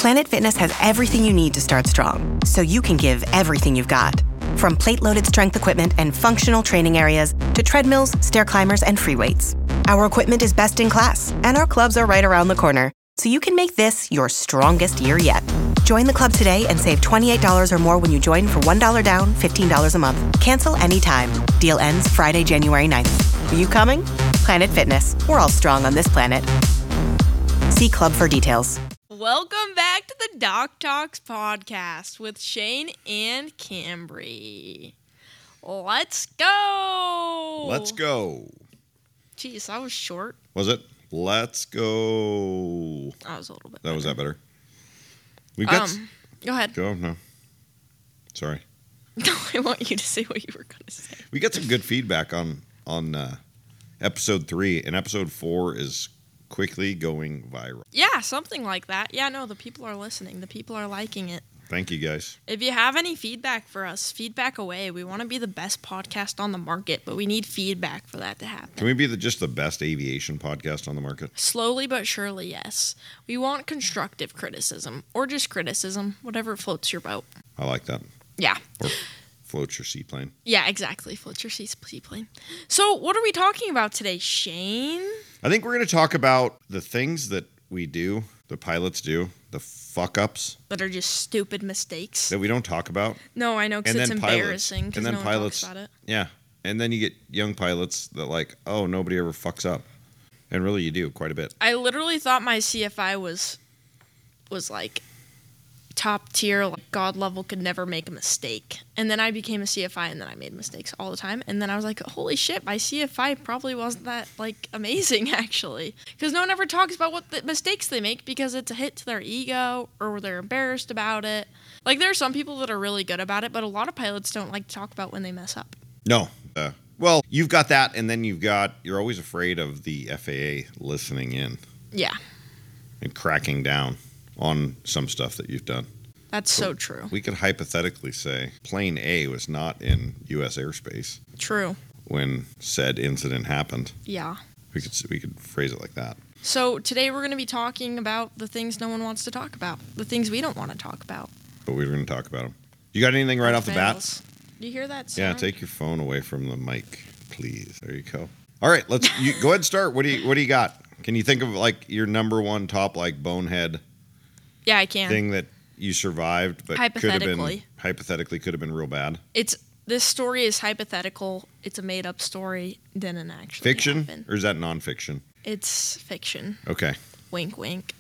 Planet Fitness has everything you need to start strong, so you can give everything you've got. From plate-loaded strength equipment and functional training areas to treadmills, stair climbers, and free weights. Our equipment is best in class, and our clubs are right around the corner, so you can make this your strongest year yet. Join the club today and save $28 or more when you join for $1 down, $15 a month. Cancel anytime. Deal ends Friday, January 9th. Are you coming? Planet Fitness. We're all strong on this planet. See club for details. Welcome back to the Doc Talks podcast with Shane and Cambry. Let's go! Let's go. Jeez, that was short. Was it? Let's go. That was a little bit better. Was that better? We've got... Go ahead. Go? No. Sorry. No, I want you to say what you were going to say. We got some good feedback on episode 3, and episode 4 is quickly going viral. Yeah, something like that. Yeah, no, the people are listening. The people are liking it. Thank you, guys. If you have any feedback for us, feedback away. We want to be the best podcast on the market, but we need feedback for that to happen. Can we be just the best aviation podcast on the market? Slowly but surely, yes. We want constructive criticism, or just criticism, whatever floats your boat. I like that. Yeah. Or floats your seaplane. Yeah, exactly. Floats your seaplane. So, what are we talking about today, Shane? I think we're going to talk about the things that we do, the pilots do, the fuck-ups. That are just stupid mistakes. That we don't talk about. No, I know, because it's embarrassing, because no one talks about it. Yeah, and then you get young pilots that oh, nobody ever fucks up. And really you do, quite a bit. I literally thought my CFI was like top tier, like God level, could never make a mistake. And then I became a CFI, and then I made mistakes all the time. And then I was like, holy shit, my CFI probably wasn't that amazing, actually, because no one ever talks about what the mistakes they make, because it's a hit to their ego, or they're embarrassed about it. There are some people that are really good about it, but a lot of pilots don't like to talk about when they mess up. No. Well, you've got that, and then you're always afraid of the FAA listening in. Yeah. And cracking down on some stuff that you've done. That's so true. We could hypothetically say plane A was not in U.S. airspace. True. When said incident happened. Yeah. We could phrase it like that. So today we're going to be talking about the things no one wants to talk about. The things we don't want to talk about. But we're going to talk about them. You got anything right off the bat? Do you hear that sound? Yeah, take your phone away from the mic, please. There you go. All right, go ahead and start. What do you got? Can you think of your number one top bonehead? Yeah, I can. Thing that you survived, but hypothetically could have been real bad. This story is hypothetical. It's a made up story. Didn't actually fiction, happen. Or is that nonfiction? It's fiction. Okay. Wink, wink.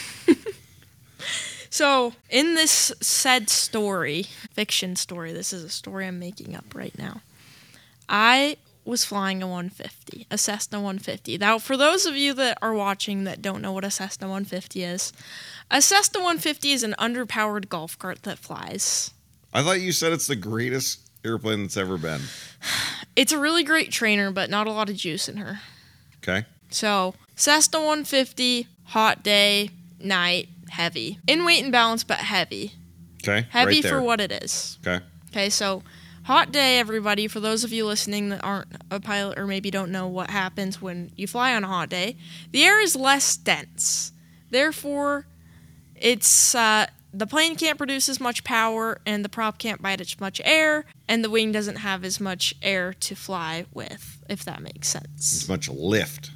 So, in this said story, fiction story, this is a story I'm making up right now. I was flying a Cessna 150. Now, for those of you that are watching that don't know what a Cessna 150 is, a Cessna 150 is an underpowered golf cart that flies. I thought you said it's the greatest airplane that's ever been. It's a really great trainer, but not a lot of juice in her. Okay. So, Cessna 150, hot day, night, heavy. In weight and balance, but heavy. Okay. Heavy right there. for what it is. Okay. Okay, so hot day, everybody. For those of you listening that aren't a pilot or maybe don't know what happens when you fly on a hot day, the air is less dense. Therefore, it's the plane can't produce as much power, and the prop can't bite as much air, and the wing doesn't have as much air to fly with, if that makes sense. As much lift.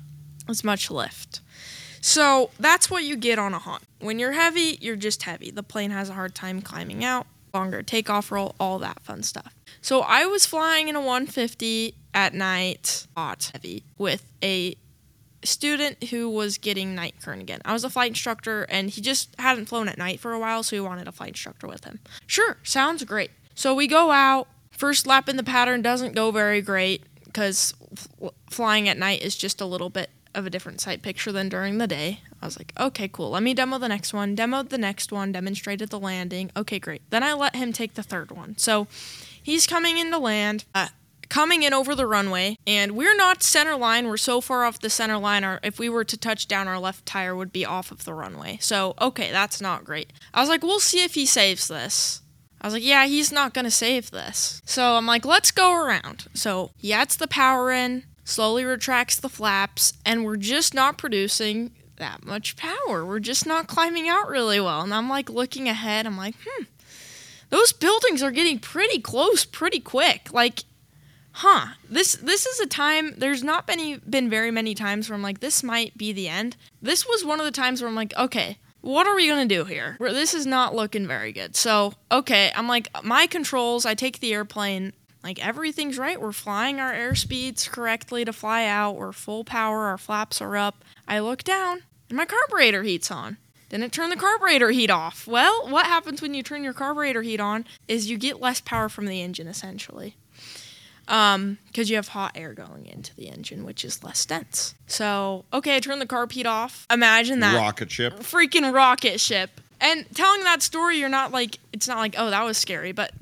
So that's what you get on a hot. When you're heavy, you're just heavy. The plane has a hard time climbing out, longer takeoff roll, all that fun stuff. So I was flying in a 150 at night, hot, heavy, with a student who was getting night current again. I was a flight instructor, and he just hadn't flown at night for a while, so he wanted a flight instructor with him. Sure, sounds great. So we go out. First lap in the pattern doesn't go very great, because flying at night is just a little bit of a different sight picture than during the day. I was like, okay, cool. Let me demo the next one. Demoed the next one, demonstrated the landing. Okay, great. Then I let him take the third one. So he's coming in to land, coming in over the runway, and we're not center line. We're so far off the center line, if we were to touch down, our left tire would be off of the runway. So, okay, that's not great. I was like, we'll see if he saves this. I was like, yeah, he's not going to save this. So I'm like, let's go around. So he adds the power in, slowly retracts the flaps, and we're just not producing that much power. We're just not climbing out really well. And I'm like looking ahead. I'm like, those buildings are getting pretty close pretty quick. Like, this is a time, there's not been very many times where I'm like, this might be the end. This was one of the times where I'm like, okay, what are we going to do here? This is not looking very good. So, okay, I'm like, my controls, I take the airplane, like everything's right. We're flying our airspeeds correctly to fly out. We're full power. Our flaps are up. I look down and my carburetor heat's on. Didn't turn the carburetor heat off. Well, what happens when you turn your carburetor heat on is you get less power from the engine, essentially. Because you have hot air going into the engine, which is less dense. So, okay, I turned the carb heat off. Imagine that. Rocket ship. Freaking rocket ship. And telling that story, you're not like, it's not like, oh, that was scary. But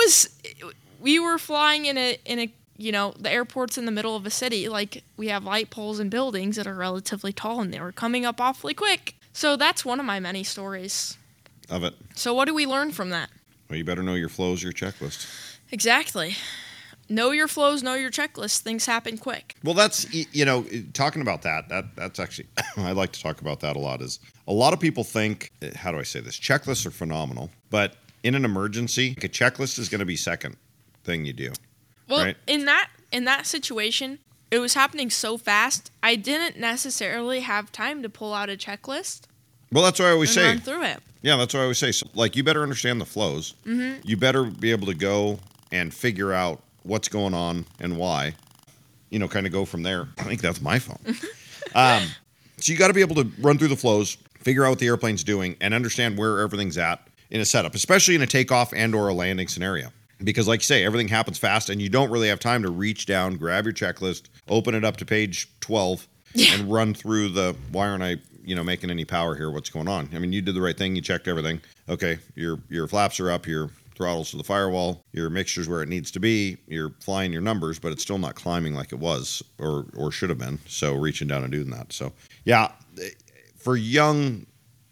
we were flying in a the airport's in the middle of a city. Like, we have light poles and buildings that are relatively tall, and they were coming up awfully quick. So that's one of my many stories. Of it. So what do we learn from that? Well, you better know your flows, your checklist. Exactly. Know your flows, know your checklist. Things happen quick. Well, that's, talking about that's actually, I like to talk about that a lot, is a lot of people think, how do I say this? Checklists are phenomenal, but in an emergency, a checklist is going to be second thing you do. Well, right? in that situation, it was happening so fast, I didn't necessarily have time to pull out a checklist. Well, that's what I always say. Run through it. Yeah, that's what I always say. So, like, you better understand the flows. Mm-hmm. You better be able to go and figure out what's going on and why. Kind of go from there. I think that's my phone. So you got to be able to run through the flows, figure out what the airplane's doing, and understand where everything's at in a setup, especially in a takeoff and or a landing scenario. Because like you say, everything happens fast, and you don't really have time to reach down, grab your checklist, open it up to page 12, and run through the, why aren't I, making any power here? What's going on? I mean, you did the right thing. You checked everything. Okay, your flaps are up, your throttles to the firewall, your mixture's where it needs to be, you're flying your numbers, but it's still not climbing like it was or should have been. So reaching down and doing that. So yeah, for young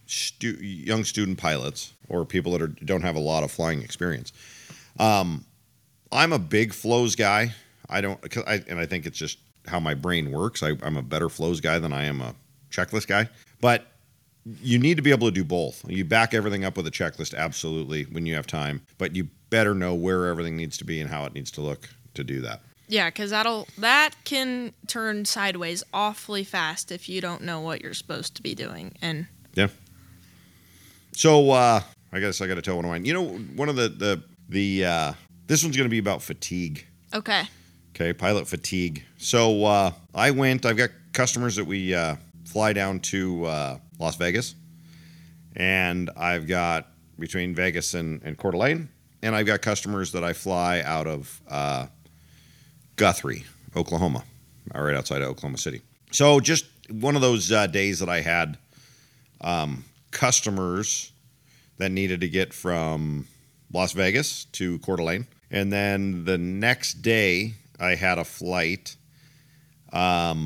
student pilots or people that don't have a lot of flying experience, I'm a big flows guy. I think it's just how my brain works. I'm a better flows guy than I am a checklist guy. But you need to be able to do both. You back everything up with a checklist, absolutely, when you have time. But you better know where everything needs to be and how it needs to look to do that. Yeah, because that can turn sideways awfully fast if you don't know what you're supposed to be doing. And yeah. So I guess I got to tell one of mine. One of the this one's going to be about fatigue. Okay, pilot fatigue. So I've got customers that we fly down to Las Vegas, and I've got between Vegas and Coeur d'Alene, and I've got customers that I fly out of Guthrie, Oklahoma, right outside of Oklahoma City. So just one of those days that I had customers that needed to get from Las Vegas to Coeur d'Alene, and then the next day I had a flight out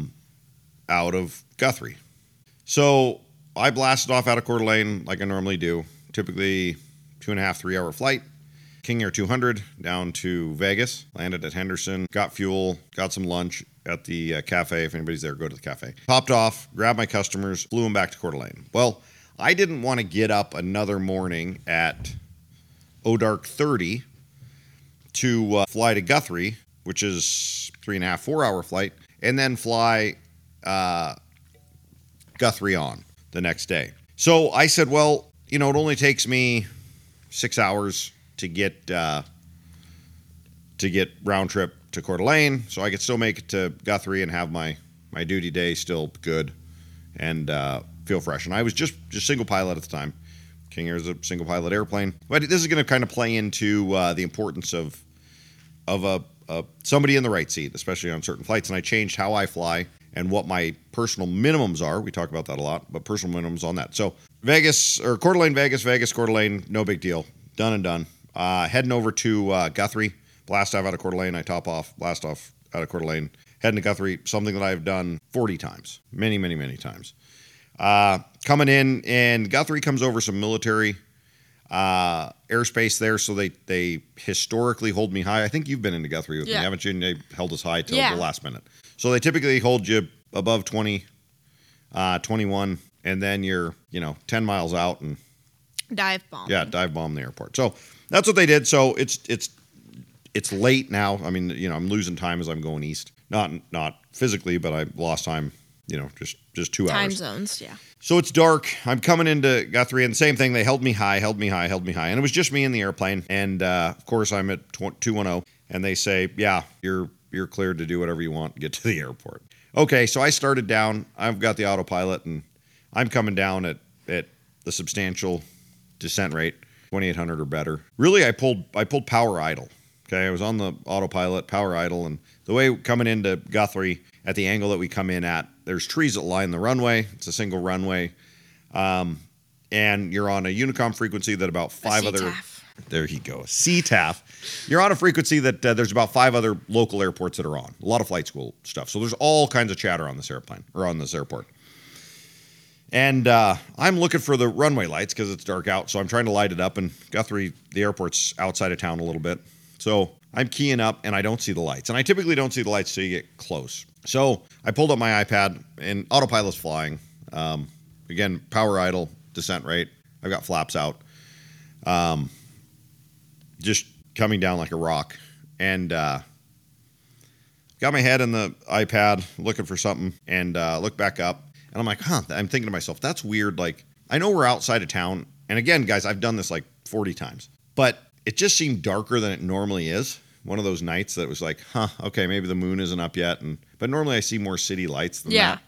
of Guthrie. So I blasted off out of Coeur d'Alene like I normally do, typically 2.5, 3 hour flight. King Air 200 down to Vegas, landed at Henderson, got fuel, got some lunch at the cafe. If anybody's there, go to the cafe. Hopped off, grabbed my customers, flew them back to Coeur d'Alene. Well, I didn't want to get up another morning at dark 30 to fly to Guthrie, which is 3.5, 4 hour flight, and then fly Guthrie on the next day. So I said, well, it only takes me 6 hours to get round trip to Coeur d'Alene, so I could still make it to Guthrie and have my duty day still good and feel fresh. And I was just single pilot at the time. King Air is a single pilot airplane. But this is going to kind of play into the importance of somebody in the right seat, especially on certain flights. And I changed how I fly and what my personal minimums are. We talk about that a lot, but personal minimums on that. So Vegas, or Coeur d'Alene, Vegas, Coeur d'Alene, no big deal. Done and done. Heading over to Guthrie, blast off out of Coeur d'Alene. I top off, blast off out of Coeur d'Alene. Heading to Guthrie, something that I've done 40 times. Many, many, many times. Coming in, and Guthrie comes over some military airspace there, so they historically hold me high. I think you've been into Guthrie with me, haven't you? And they held us high till the last minute. So they typically hold you above 20, 21, and then you're, 10 miles out and Dive bomb. yeah, dive bomb the airport. So that's what they did. So it's late now. I mean, I'm losing time as I'm going east. Not physically, but I lost time, just 2 hours. Time zones, yeah. So it's dark. I'm coming into Guthrie, and the same thing. They held me high. And it was just me in the airplane. And, of course, I'm at 210, and they say, yeah, you're cleared to do whatever you want, get to the airport. Okay, so I started down. I've got the autopilot, and I'm coming down at the substantial descent rate, 2,800 or better. Really, I pulled power idle. Okay, I was on the autopilot, power idle, and the way coming into Guthrie at the angle that we come in at, there's trees that line the runway. It's a single runway. And you're on a Unicom frequency that about 5 other... There you go, CTAF. You're on a frequency that there's about 5 other local airports that are on. A lot of flight school stuff. So there's all kinds of chatter on this airplane, or on this airport. And I'm looking for the runway lights because it's dark out. So I'm trying to light it up. And Guthrie, the airport's outside of town a little bit. So I'm keying up and I don't see the lights. And I typically don't see the lights till you get close. So I pulled up my iPad and autopilot's flying. Again, power idle, descent rate. I've got flaps out. Just coming down like a rock. And got my head in the iPad looking for something and look back up. And I'm like, I'm thinking to myself, that's weird. Like, I know we're outside of town. And again, guys, I've done this like 40 times. But it just seemed darker than it normally is. One of those nights that was like, okay, maybe the moon isn't up yet. But normally I see more city lights than that.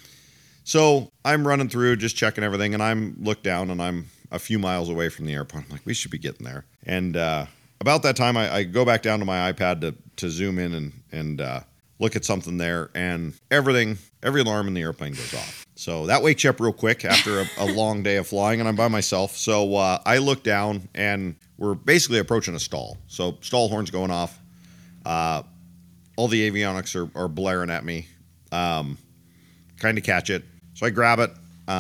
So I'm running through, just checking everything. And I'm looked down and I'm a few miles away from the airport. I'm like, we should be getting there. And about that time, I go back down to my iPad to zoom in and look at something there. And every alarm in the airplane goes off. So that wakes you up real quick after a long day of flying, and I'm by myself. So I look down, and we're basically approaching a stall. So stall horn's going off. All the avionics are blaring at me. Kind of catch it. So I grab it,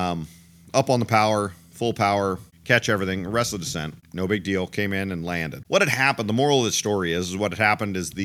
up on the power, full power, catch everything, rest of the descent. No big deal. Came in and landed. What had happened, the moral of the story is what had happened is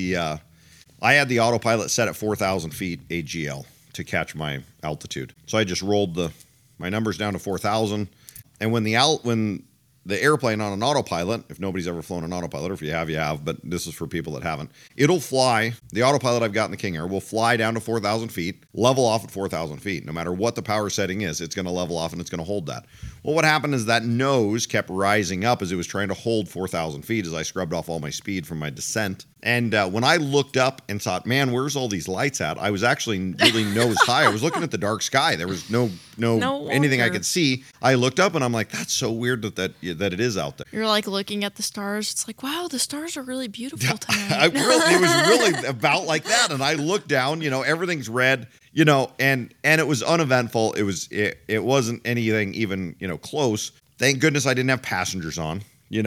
I had the autopilot set at 4,000 feet AGL to catch my altitude. So I just rolled my numbers down to 4,000. And when the airplane on an autopilot, if nobody's ever flown an autopilot, or if you have, but this is for people that haven't, it'll fly, the autopilot I've got in the King Air will fly down to 4,000 feet, level off at 4,000 feet. No matter what the power setting is, it's going to level off and it's going to hold that. Well, what happened is that nose kept rising up as it was trying to hold 4,000 feet as I scrubbed off all my speed from my descent. And when I looked up and thought, man, where's all these lights at? I was actually really nose high. I was looking at the dark sky. There was no anything I could see. I looked up and I'm like, that's so weird that it is out there. You're like looking at the stars. It's like, wow, the stars are really beautiful tonight. It was really about like that. And I looked down, everything's red, and it was uneventful. It wasn't anything even, close. Thank goodness I didn't have passengers on,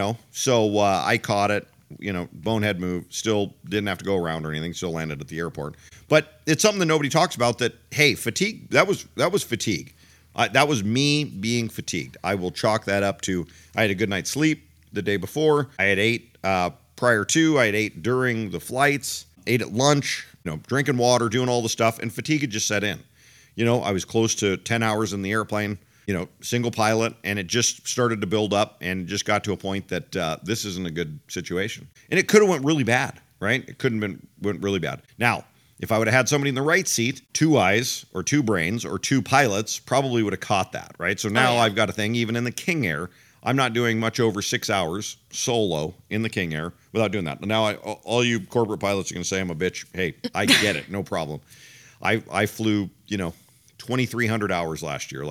So I caught it. Bonehead move, still didn't have to go around or anything, still landed at the airport. But it's something that nobody talks about that, hey, fatigue, that was fatigue. That was me being fatigued. I will chalk that up to, I had a good night's sleep the day before. I had ate prior to, I had ate during the flights, ate at lunch, drinking water, doing all the stuff, and fatigue had just set in. I was close to 10 hours in the airplane. Single pilot, and it just started to build up and just got to a point that this isn't a good situation. And it could have went really bad, right? It couldn't have went really bad. Now, if I would have had somebody in the right seat, 2 eyes or 2 brains or 2 pilots probably would have caught that, right? So now I've got a thing, even in the King Air, I'm not doing much over 6 hours solo in the King Air without doing that. Now, all you corporate pilots are going to say I'm a bitch. Hey, I get it. No problem. I flew, 2,300 hours last year.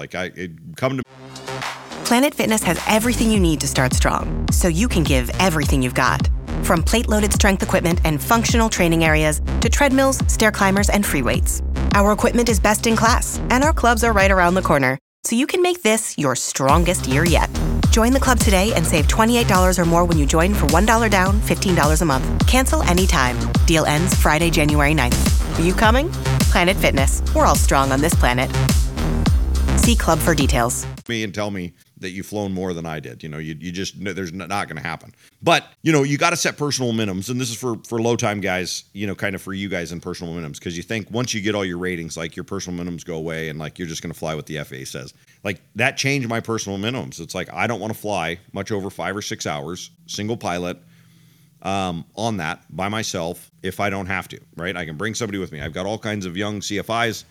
Planet Fitness has everything you need to start strong, so you can give everything you've got. From plate-loaded strength equipment and functional training areas to treadmills, stair climbers, and free weights. Our equipment is best in class, and our clubs are right around the corner, so you can make this your strongest year yet. Join the club today and save $28 or more when you join for $1 down, $15 a month. Cancel anytime. Deal ends Friday, January 9th. Are you coming? Planet Fitness. We're all strong on this planet. See club for details. Me and tell me that you've flown more than I did. You just, there's not going to happen. But, you got to set personal minimums. And this is for low time guys, kind of for you guys in personal minimums. Because you think once you get all your ratings, like your personal minimums go away and like you're just going to fly what the FAA says. Like that changed my personal minimums. It's like I don't want to fly much over 5 or 6 hours, single pilot, on that by myself if I don't have to, right? I can bring somebody with me. I've got all kinds of young CFIs.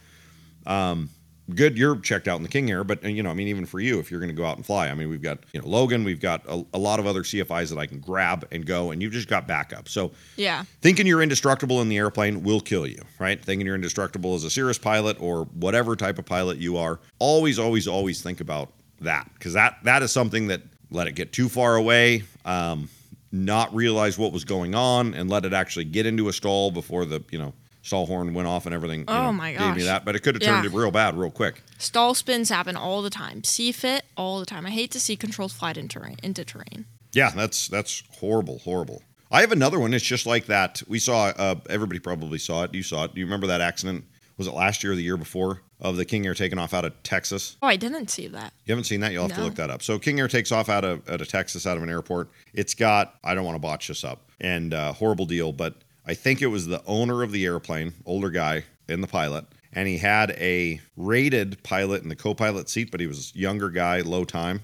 Good, you're checked out in the King Air, but even for you, if you're going to go out and fly, we've got Logan, we've got a lot of other CFIs that I can grab and go, and you've just got backup. So yeah, thinking you're indestructible in the airplane will kill you, right? Thinking you're indestructible as a Cirrus pilot or whatever type of pilot you are, always think about that, because that is something that let it get too far away, not realize what was going on, and let it actually get into a stall before the stall horn went off and everything. My gosh. Gave me that, but it could have turned it real bad real quick. Stall spins happen all the time. CFIT all the time. I hate to see controls fly into terrain. Yeah, that's horrible. I have another one. It's just like that. We saw, everybody probably saw it. You saw it. Do you remember that accident? Was it last year or the year before? Of the King Air taking off out of Texas. Oh, I didn't see that. You haven't seen that? You'll have to look that up. So King Air takes off out of Texas, out of an airport. It's got, I don't want to botch this up, and horrible deal, but I think it was the owner of the airplane, older guy, and the pilot, and he had a rated pilot in the co-pilot seat, but he was a younger guy, low time.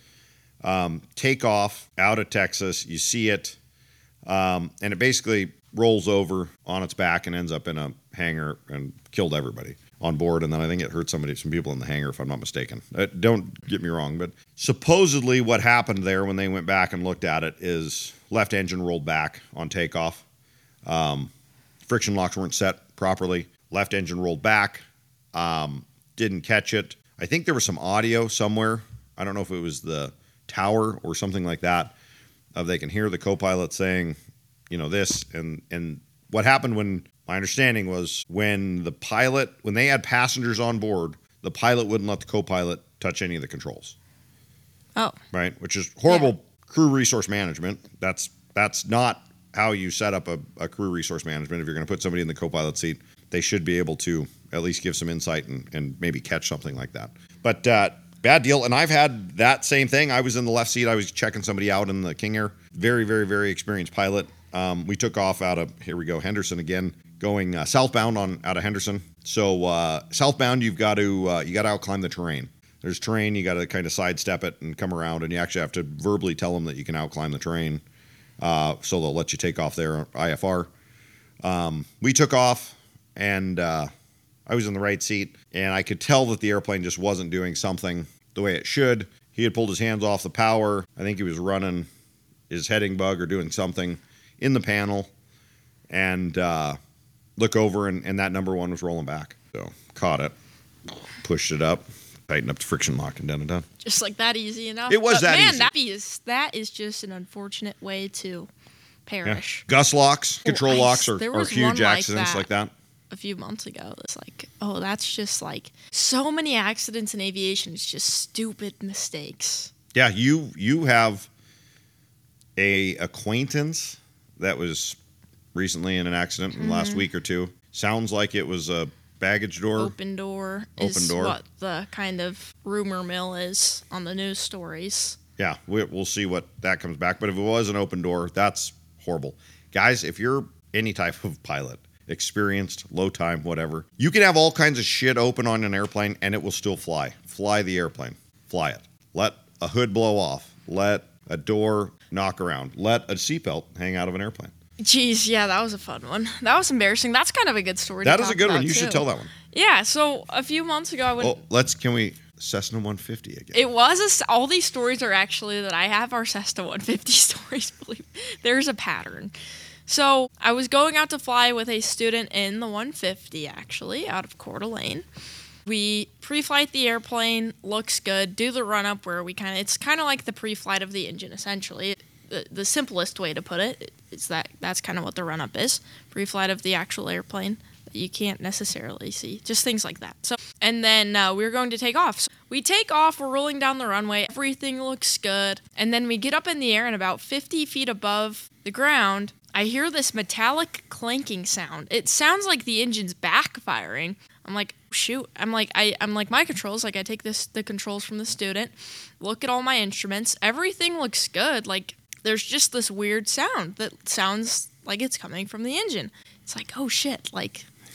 Take off out of Texas, you see it, and it basically rolls over on its back and ends up in a hangar and killed everybody on board, and then I think it hurt some people in the hangar, if I'm not mistaken. Don't get me wrong, but supposedly what happened there when they went back and looked at it is left engine rolled back on takeoff. Friction locks weren't set properly. Left engine rolled back. Didn't catch it. I think there was some audio somewhere. I don't know if it was the tower or something like that. They can hear the co-pilot saying, this. And what happened when, my understanding was when they had passengers on board, the pilot wouldn't let the co-pilot touch any of the controls. Oh. Right? Which is horrible crew resource management. That's not how you set up a crew resource management. If you're going to put somebody in the co-pilot seat, they should be able to at least give some insight and maybe catch something like that. But bad deal. And I've had that same thing. I was in the left seat. I was checking somebody out in the King Air. Very, very, very experienced pilot. We took off out of, here we go, Henderson again, going southbound out of Henderson. So southbound, you've got to outclimb the terrain. There's terrain. You got to kind of sidestep it and come around, and you actually have to verbally tell them that you can outclimb the terrain. So they'll let you take off there, IFR. We took off, and I was in the right seat, and I could tell that the airplane just wasn't doing something the way it should. He had pulled his hands off the power. I think he was running his heading bug or doing something in the panel, and look over, and that number one was rolling back. So caught it, pushed it up, tightened up the friction lock, and done. Just like that, easy enough. It was that easy. Man, that is just an unfortunate way to perish. Yeah. Gust locks, control locks are huge like accidents like that. A few months ago, it's like, that's just like so many accidents in aviation. It's just stupid mistakes. Yeah, you have a acquaintance that was recently in an accident in the last week or two. Sounds like it was a baggage door. Open door is what the kind of rumor mill is on the news stories. Yeah, we'll see what that comes back. But if it was an open door, that's horrible. Guys, if you're any type of pilot, experienced, low time, whatever, you can have all kinds of shit open on an airplane and it will still fly. Fly the airplane. Fly it. Let a hood blow off. Let a door knock around. Let a seatbelt hang out of an airplane. Jeez, yeah, that was a fun one. That was embarrassing. That's kind of a good story. That is a good one. You should tell that one. Yeah, so a few months ago I went... Can we Cessna 150 again? It was all these stories are actually that I have are Cessna 150 stories. Believe there's a pattern. So I was going out to fly with a student in the 150 actually out of Coeur d'Alene. We pre-flight the airplane, looks good. Do the run up where it's kind of like the pre-flight of the engine essentially. The simplest way to put it is that's kind of what the run-up is. Pre-flight of the actual airplane that you can't necessarily see. Just things like that. So, and then we're going to take off. So we take off, we're rolling down the runway, everything looks good. And then we get up in the air and about 50 feet above the ground, I hear this metallic clanking sound. It sounds like the engine's backfiring. I'm like, shoot. I'm like my controls. Like I take the controls from the student, look at all my instruments. Everything looks good. Like there's just this weird sound that sounds like it's coming from the engine. It's like, oh shit, like,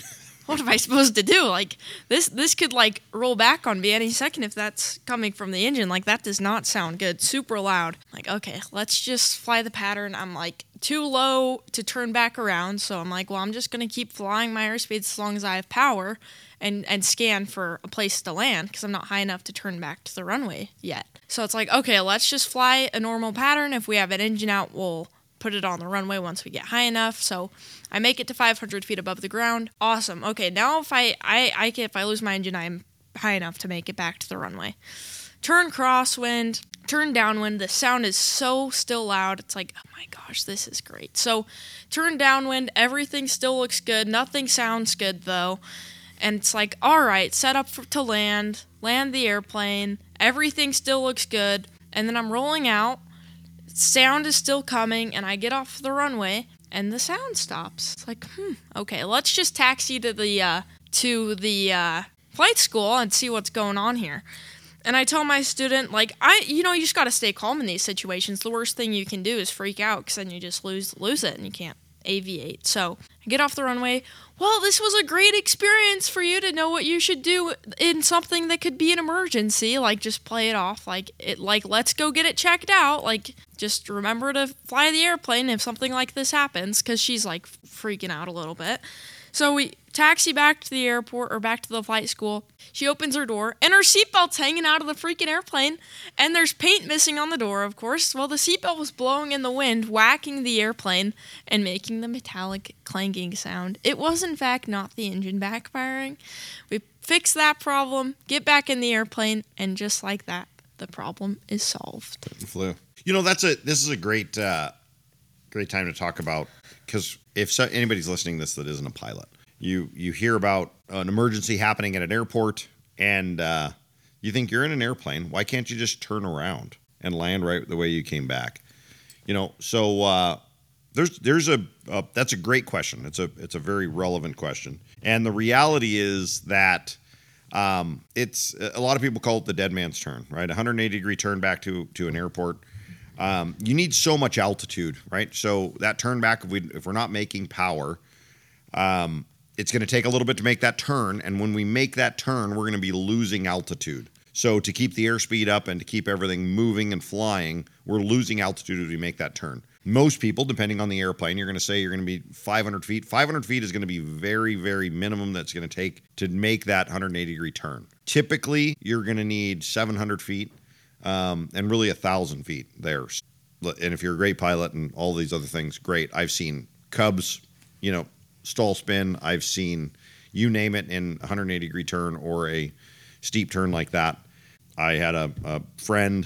what am I supposed to do? Like, this could, like, roll back on me any second if that's coming from the engine. Like, that does not sound good. Super loud. Like, okay, let's just fly the pattern. I'm, like, too low to turn back around. So I'm like, well, I'm just going to keep flying my airspeed as long as I have power and scan for a place to land because I'm not high enough to turn back to the runway yet. So it's like, okay, let's just fly a normal pattern. If we have an engine out, we'll put it on the runway once we get high enough. So I make it to 500 feet above the ground. Awesome. Okay, now if I lose my engine, I'm high enough to make it back to the runway. Turn crosswind, turn downwind. The sound is so still loud. It's like, oh my gosh, this is great. So turn downwind, everything still looks good. Nothing sounds good though. And it's like, all right, set up to land the airplane. Everything still looks good. And then I'm rolling out. Sound is still coming, and I get off the runway, and the sound stops. It's like, okay, let's just taxi to the flight school and see what's going on here. And I tell my student, like, you just got to stay calm in these situations. The worst thing you can do is freak out, because then you just lose it, and you can't aviate. So I get off the runway. Well, this was a great experience for you to know what you should do in something that could be an emergency. Like, just play it off. Like, let's go get it checked out. Like, just remember to fly the airplane if something like this happens, because she's, like, freaking out a little bit. So we taxi back to the airport, or back to the flight school. She opens her door, and her seatbelt's hanging out of the freaking airplane, and there's paint missing on the door, of course. Well, the seatbelt was blowing in the wind, whacking the airplane, and making the metallic clanking sound. It was, in fact, not the engine backfiring. We fix that problem, get back in the airplane, and just like that, the problem is solved. It flew. This is a great time to talk about, because if anybody's listening to this that isn't a pilot, you hear about an emergency happening at an airport, and you think you're in an airplane. Why can't you just turn around and land right the way you came back? So that's a great question. It's a very relevant question, and the reality is that it's a lot of people call it the dead man's turn, right? 180-degree turn back to an airport. You need so much altitude, right? So that turn back, if we're not making power, it's going to take a little bit to make that turn. And when we make that turn, we're going to be losing altitude. So to keep the airspeed up and to keep everything moving and flying, we're losing altitude as we make that turn. Most people, depending on the airplane, you're going to say you're going to be 500 feet. 500 feet is going to be very, very minimum that's going to take to make that 180-degree turn. Typically, you're going to need 700 feet. And really 1,000 feet there. And if you're a great pilot and all these other things, great. I've seen Cubs, stall spin. I've seen you name it in a 180-degree turn or a steep turn like that. I had a friend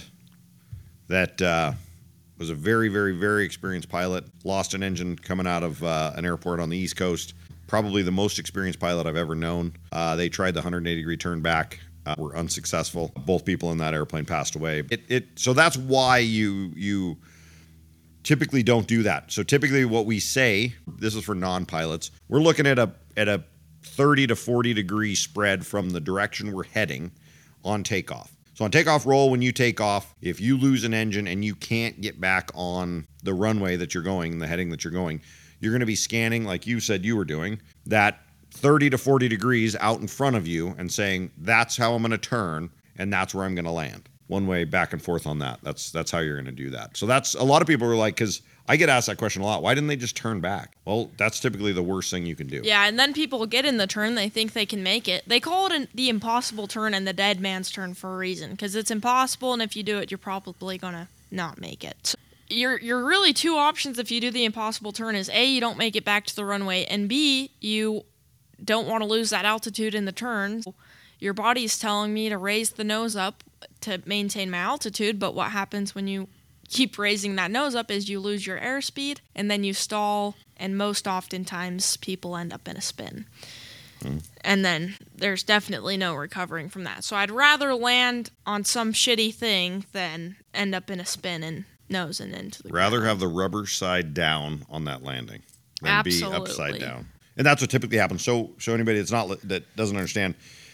that was a very, very, very experienced pilot, lost an engine coming out of an airport on the East Coast. Probably the most experienced pilot I've ever known. They tried the 180-degree turn back. Were unsuccessful. Both people in that airplane passed away. So that's why you typically don't do that. So typically what we say, this is for non-pilots, we're looking at a 30 to 40 degree spread from the direction we're heading on takeoff. So on takeoff roll, when you take off, if you lose an engine and you can't get back on the runway that you're going, the heading that you're going, you're going to be scanning, like you said you were doing, that 30 to 40 degrees out in front of you and saying, that's how I'm going to turn and that's where I'm going to land. One way back and forth on that. That's how you're going to do that. So that's, a lot of people are like, because I get asked that question a lot, why didn't they just turn back? Well, that's typically the worst thing you can do. Yeah, and then people get in the turn, they think they can make it. They call it the impossible turn and the dead man's turn for a reason, because it's impossible, and if you do it, you're probably going to not make it. So you're really two options if you do the impossible turn is A, you don't make it back to the runway, and B, you don't want to lose that altitude in the turn. Your body's telling me to raise the nose up to maintain my altitude, but what happens when you keep raising that nose up is you lose your airspeed and then you stall, and most oftentimes people end up in a spin. And then there's definitely no recovering from that. So I'd rather land on some shitty thing than end up in a spin and nosing into the ground. ground. Have the rubber side down on that landing than Absolutely. Be upside down. And that's what typically happens. So anybody that doesn't understand,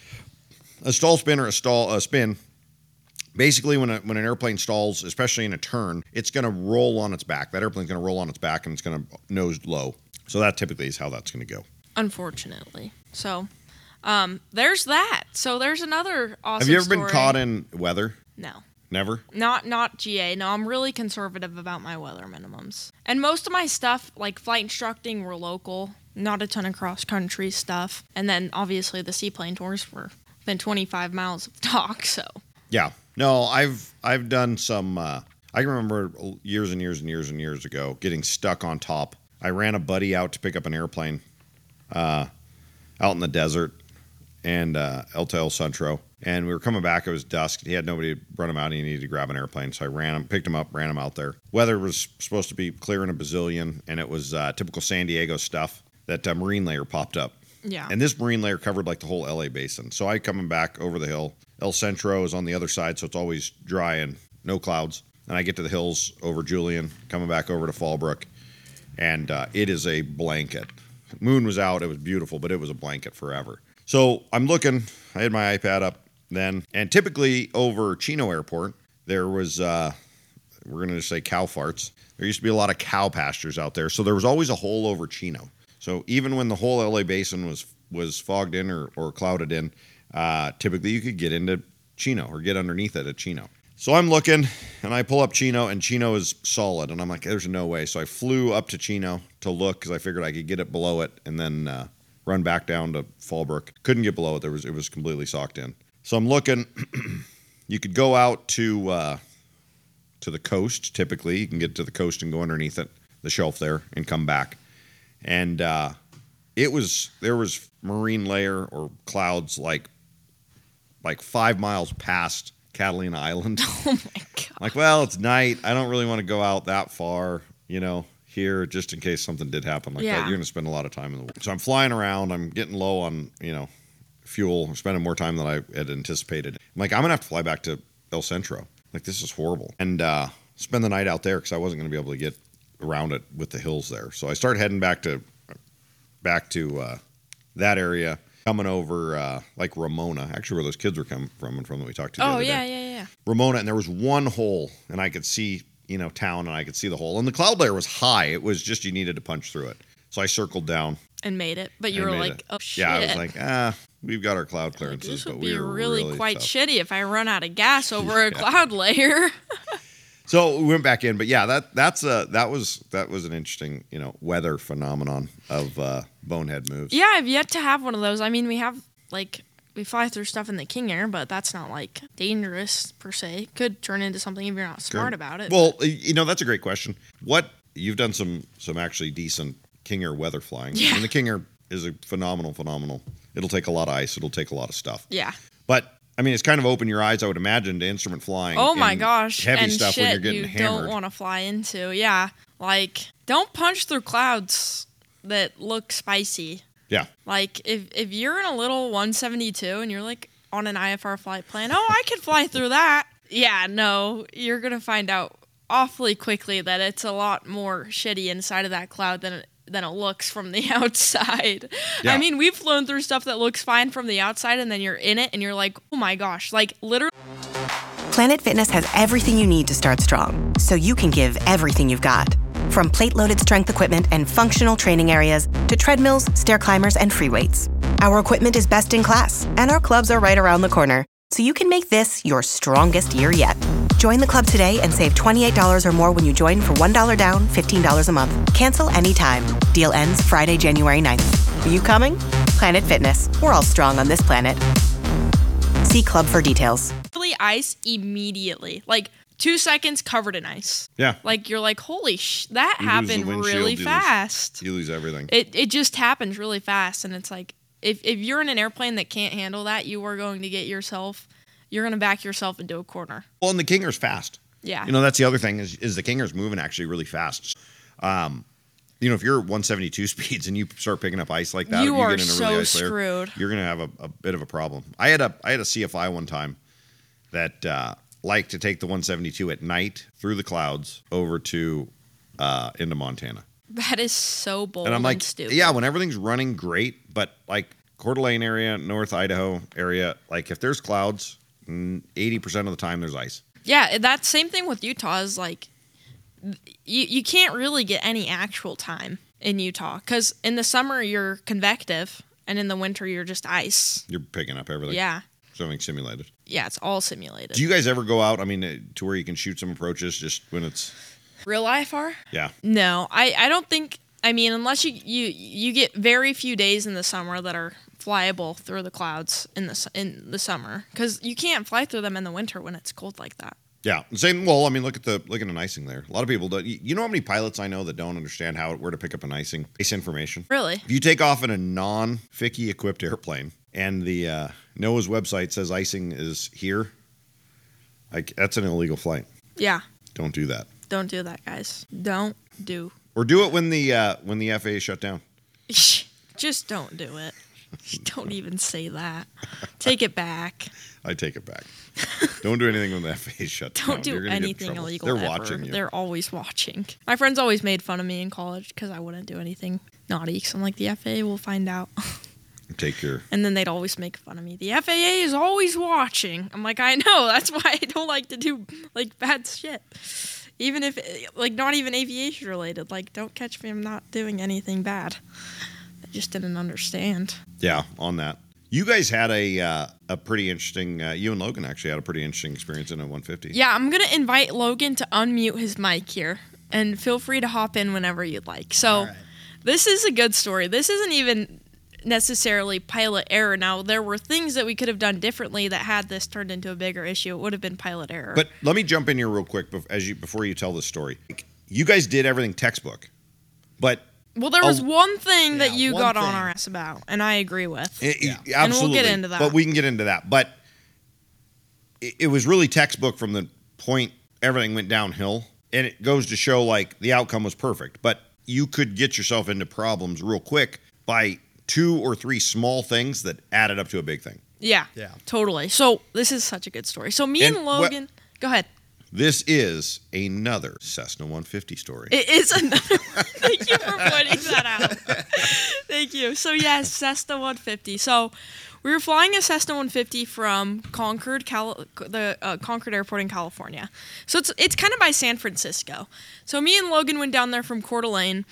a stall spin or a spin, basically when an airplane stalls, especially in a turn, it's going to roll on its back. That airplane's going to roll on its back and it's going to nose low. So that typically is how that's going to go. unfortunately. So, there's that. So there's another awesome Have you ever story. been caught in weather? No. Never? Not GA. No, I'm really conservative about my weather minimums. And most of my stuff, like flight instructing, were local. Not a ton of cross-country stuff. And then, obviously, the seaplane tours were within 25 miles of dock, so. Yeah. No, I've done some, I can remember years and years and years and years ago getting stuck on top. I ran a buddy out to pick up an airplane out in the desert and El Centro. And we were coming back. It was dusk. He had nobody to run him out. He needed to grab an airplane. So I ran him, picked him up, ran him out there. Weather was supposed to be clear in a bazillion, and it was typical San Diego stuff that marine layer popped up. Yeah. And this marine layer covered like the whole LA basin. So I coming back over the hill. El Centro is on the other side, so it's always dry and no clouds. And I get to the hills over Julian, coming back over to Fallbrook, and it is a blanket. Moon was out. It was beautiful, but it was a blanket forever. So I'm looking. I had my iPad up then, and typically over Chino Airport, there was, we're going to just say cow farts. There used to be a lot of cow pastures out there, so there was always a hole over Chino. So even when the whole LA basin was fogged in or clouded in, typically you could get into Chino or get underneath it at Chino. So I'm looking, and I pull up Chino, and Chino is solid, and I'm like, there's no way. So I flew up to Chino to look because I figured I could get it below it, and then run back down to Fallbrook. Couldn't get below it. It was completely socked in. So I'm looking. You could go out to the coast. Typically, you can get to the coast and go underneath it, the shelf there, and come back. And there was marine layer or clouds like 5 miles past Catalina Island. Oh my God. Like, well, it's night. I don't really want to go out that far, here, just in case something did happen like that. You're going to spend a lot of time in the water. So I'm flying around. I'm getting low on, fuel. I'm spending more time than I had anticipated. I'm like, I'm going to have to fly back to El Centro. Like, this is horrible. And spend the night out there because I wasn't going to be able to get around it with the hills there. So I started heading back to that area, coming over like Ramona, actually where those kids were coming from that we talked to the other day. Yeah. Ramona, and there was one hole, and I could see, town, and I could see the hole. And the cloud layer was high. It was just you needed to punch through it. So I circled down. And made it. But you were like, oh, shit. Yeah, I was like, we've got our cloud clearances, this would but be we're really quite tough. shitty if I run out of gas over a cloud layer. So we went back in, but yeah, that was an interesting, weather phenomenon of bonehead moves. Yeah, I've yet to have one of those. I mean, we fly through stuff in the King Air, but that's not dangerous per se. Could turn into something if you're not smart about it. Well, that's a great question. You've done some actually decent King Air weather flying. Yeah. I mean, the King Air is a phenomenal. It'll take a lot of ice. It'll take a lot of stuff. Yeah. But I mean, it's kind of opened your eyes, I would imagine, to instrument flying. Oh my gosh. Heavy and stuff shit when you're getting you hammered. don't want to fly into. Yeah. Don't punch through clouds that look spicy. Yeah. If you're in a little 172 and you're on an IFR flight plan, I could fly through that. Yeah, no, you're going to find out awfully quickly that it's a lot more shitty inside of that cloud than it looks from the outside. Yeah. I mean, we've flown through stuff that looks fine from the outside, and then you're in it and you're like, oh my gosh, literally. Planet Fitness has everything you need to start strong, so you can give everything you've got. From plate-loaded strength equipment and functional training areas to treadmills, stair climbers, and free weights. Our equipment is best in class, and our clubs are right around the corner, so you can make this your strongest year yet. Join the club today and save $28 or more when you join for $1 down, $15 a month. Cancel anytime. Deal ends Friday, January 9th. Are you coming? Planet Fitness. We're all strong on this planet. See club for details. Ice immediately. 2 seconds covered in ice. Yeah. You're like, holy that You lose happened the windshield, really fast. You lose everything. It just happens really fast, and it's if you're in an airplane that can't handle that, you're going to back yourself into a corner. Well, and the King Air's fast. Yeah. That's the other thing is the King Air's moving actually really fast. If you're at 172 speeds and you start picking up ice like that, you if you are get in a so really ice layer, screwed. You're going to have a bit of a problem. I had a CFI one time that liked to take the 172 at night through the clouds over to into Montana. That is so bold And I'm like, stupid. yeah, when everything's running great, but Coeur d'Alene area, North Idaho area, if there's clouds, 80% of the time there's ice. Yeah, that same thing with Utah is you can't really get any actual time. in Utah. Because in the summer, you're convective, and in the winter, you're just ice. You're picking up everything. Yeah. Something simulated. Yeah, it's all simulated. Do you guys ever go out, to where you can shoot some approaches just when it's... Real IFR? Yeah. No, I don't think... unless you get very few days in the summer that are flyable through the clouds in the summer. Because you can't fly through them in the winter when it's cold like that. Yeah. Same. Well, look at an icing there. A lot of people don't. You know how many pilots I know that don't understand where to pick up an icing ice information? Really? If you take off in a non-FICI equipped airplane and the NOAA's website says icing is here, that's an illegal flight. Yeah. Don't do that. Don't do that, guys. Don't do. Or do it when the FAA shut down. Just don't do it. Don't even say that. Take it back. I take it back. Don't do anything when the FAA shut down. Don't do anything illegal. They're ever. watching you. They're always watching. My friends always made fun of me in college because I wouldn't do anything naughty. So I'm like, the FAA will find out. And then they'd always make fun of me. The FAA is always watching. I'm like, I know. That's why I don't like to do bad shit. Even if not even aviation related. Don't catch me. I'm not doing anything bad. I just didn't understand. Yeah, on that. You guys had a pretty interesting. You and Logan actually had a pretty interesting experience in a 150. Yeah, I'm gonna invite Logan to unmute his mic here, and feel free to hop in whenever you'd like. So, This is a good story. This isn't even necessarily pilot error. Now, there were things that we could have done differently that had this turned into a bigger issue. It would have been pilot error. But let me jump in here real quick before you tell this story. You guys did everything textbook, but. Well, there was one thing that you got on our ass about, and I agree with. Absolutely. And we'll get into that. But we can get into that. But it was really textbook from the point everything went downhill. And it goes to show, the outcome was perfect. But you could get yourself into problems real quick by 2 or 3 small things that added up to a big thing. Yeah. Totally. So this is such a good story. So me and Logan... Go ahead. This is another Cessna 150 story. It is another one. Thank you for pointing that out. Thank you. So, yes, Cessna 150. So, we were flying a Cessna 150 from Concord, Concord Airport in California. So, it's kind of by San Francisco. So, me and Logan went down there from Coeur d'Alene,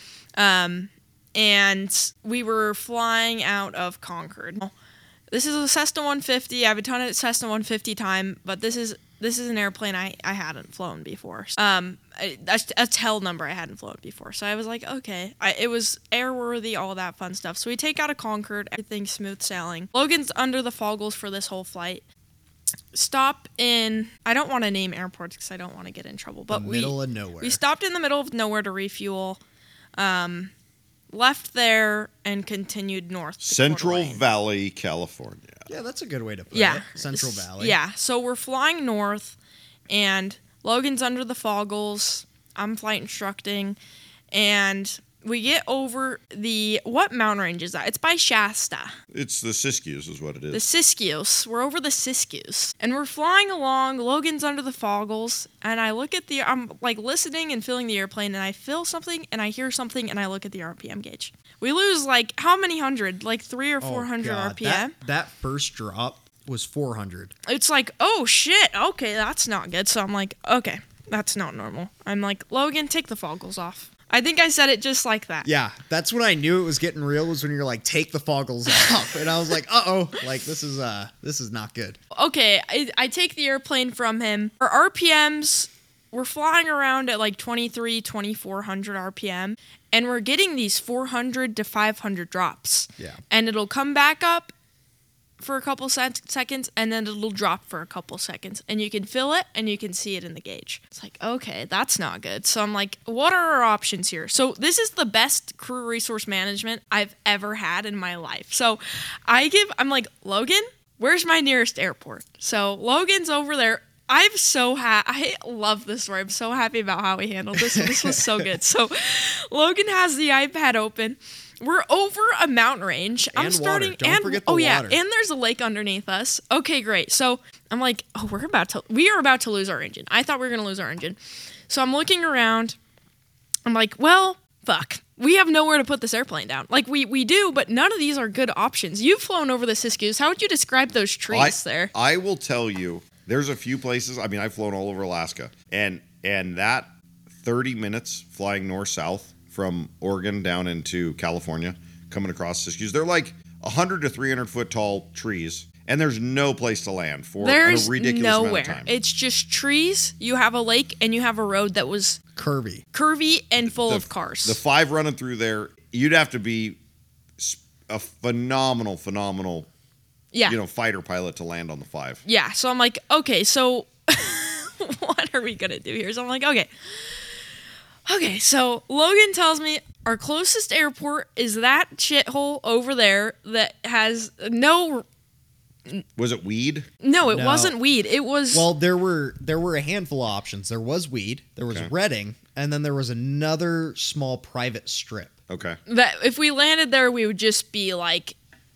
and we were flying out of Concord. This is a Cessna 150. I have a ton of Cessna 150 time, but this is an airplane I hadn't flown before. A tail number I hadn't flown before. So I was like, okay. It was airworthy, all that fun stuff. So we take out of Concord, everything's smooth sailing. Logan's under the foggles for this whole flight. Stop in, I don't want to name airports because I don't want to get in trouble. But middle of nowhere. We stopped in the middle of nowhere to refuel. Left there and continued north to Central Valley, California. Yeah, that's a good way to put it. Central Valley. Yeah, so we're flying north, and Logan's under the foggles. I'm flight instructing, and we get over what mountain range is that? It's by Shasta. It's the Siskiyous is what it is. The Siskiyous. We're over the Siskiyous. And we're flying along. Logan's under the foggles. And I look at I'm listening and feeling the airplane. And I feel something and I hear something and I look at the RPM gauge. We lose how many hundred? 300 or 400 RPM? That first drop was 400. It's oh shit. Okay, that's not good. So I'm like, okay, that's not normal. I'm like, Logan, take the foggles off. I think I said it just like that. Yeah, that's when I knew it was getting real, was when you're like, take the foggles off. And I was like, uh-oh, this is not good. Okay, I take the airplane from him. Our RPMs, we're flying around at 2400 RPM, and we're getting these 400 to 500 drops. Yeah. And it'll come back up for a couple seconds, and then it'll drop for a couple seconds, and you can feel it and you can see it in the gauge. It's okay, that's not good. So I'm like, what are our options here? So this is the best crew resource management I've ever had in my life. So I'm like, Logan, where's my nearest airport? So Logan's over there. I love this story. I'm so happy about how we handled this. This was so good. So Logan has the iPad open. We're over a mountain range. Don't forget the water. And there's a lake underneath us. Okay, great. So I'm like, we are about to lose our engine. I thought we were going to lose our engine. So I'm looking around. I'm like, well, fuck. We have nowhere to put this airplane down. We do, but none of these are good options. You've flown over the Siskiyous. How would you describe those trees there? I will tell you, there's a few places. I've flown all over Alaska, and that 30 minutes flying north-south from Oregon down into California, coming across Siskiyous. They're like 100 to 300 foot tall trees, and there's no place to land for There's a ridiculous nowhere. amount of time. It's just trees. You have a lake, and you have a road that was curvy and full of cars. The 5 running through there, you'd have to be a phenomenal, fighter pilot to land on the 5. Yeah, so I'm like, okay, so what are we going to do here? So I'm like, okay, so Logan tells me our closest airport is that shithole over there that has no... Was it weed? No, it wasn't weed. It was... Well, there were a handful of options. There was weed, there was Redding, and then there was another small private strip. Okay. That if we landed there, we would just be like...